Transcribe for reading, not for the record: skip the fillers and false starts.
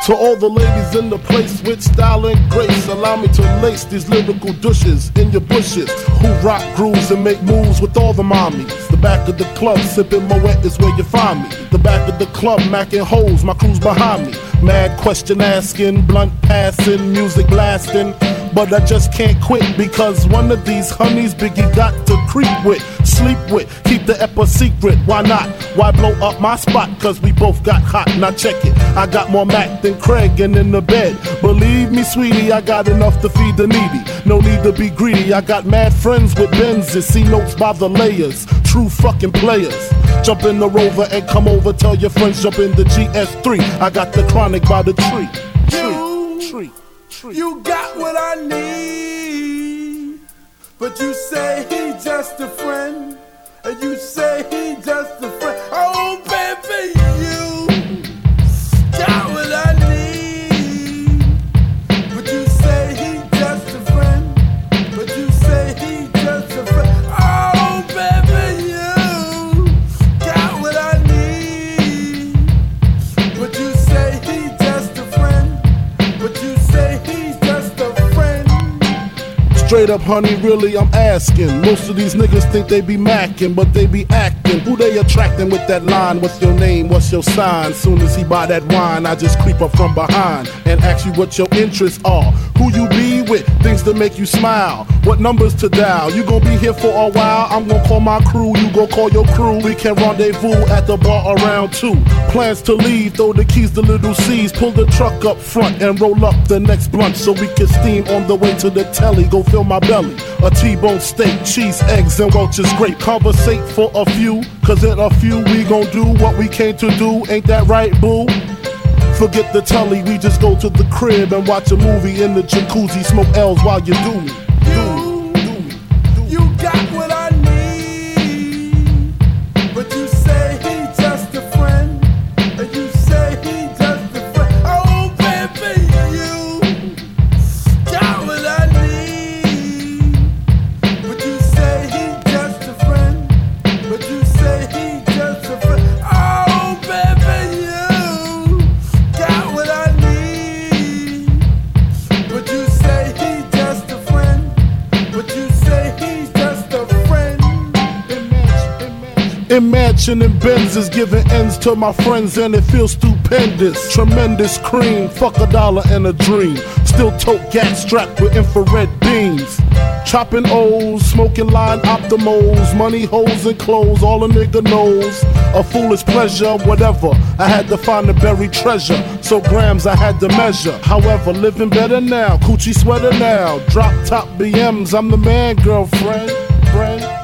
To all the ladies in the place with style and grace, allow me to lace these lyrical douches in your bushes who rock grooves and make moves with all the mommies. The back of the club sipping Moet is where you find me. The back of the club macking hoes, my crew's behind me. Mad question asking, blunt passing, music blasting. But I just can't quit because one of these honeys Biggie got to creep with, sleep with, keep the ep a secret. Why not? Why blow up my spot? Cause we both got hot. Now check it. I got more Mac than Craig and in the bed. Believe me, sweetie, I got enough to feed the needy. No need to be greedy. I got mad friends with Benzes. See notes by the layers. True fucking players. Jump in the Rover and come over. Tell your friends jump in the GS3. I got the chronic by the tree. Tree. You got what I need, but you say he just a friend, and you say he just a friend. Oh baby, you got what I need, but you say he just a friend, but you say he just a friend. Oh baby, you got what I need, but you say he just a friend, but you say he's just a friend. Straight up, honey, really, I'm asking. Most of these niggas think they be macking, but they be acting. Who they attracting with that line? What's your name? What's your sign? Soon as he buy that wine, I just creep up from behind and ask you what your interests are. Who you be with? Things to make you smile. What numbers to dial? You gon' be here for a while. I'm gon' call my crew. You gon' call your crew. We can rendezvous at the bar around 2. Plans to leave. Throw the keys to Little C's. Pull the truck up front and roll up the next blunt so we can steam on the way to the telly. Go fill my belly. A T-bone steak, cheese, eggs, and Welch's grape. Conversate for a few, cause in a few we gon' do what we came to do. Ain't that right, boo? Forget the telly, we just go to the crib and watch a movie in the jacuzzi. Smoke L's while you do me. You got what I need, but you say he just a friend, and you say he just a friend. Oh baby, you got what I need, but you say he just a friend, but you say he just a friend. Oh baby, you got what I need, but you say he just a friend, but you say he's just a friend. Imagine Benz giving ends to my friends and it feels stupendous. Tremendous cream, fuck $1 and a dream. Still tote gas strapped with infrared beams. Chopping O's, smoking line optimals. Money, hoes, and clothes, all a nigga knows. A foolish pleasure, whatever. I had to find the buried treasure, so grams I had to measure. However, living better now, coochie sweater now. Drop top BMs, I'm the man, girlfriend. Friend.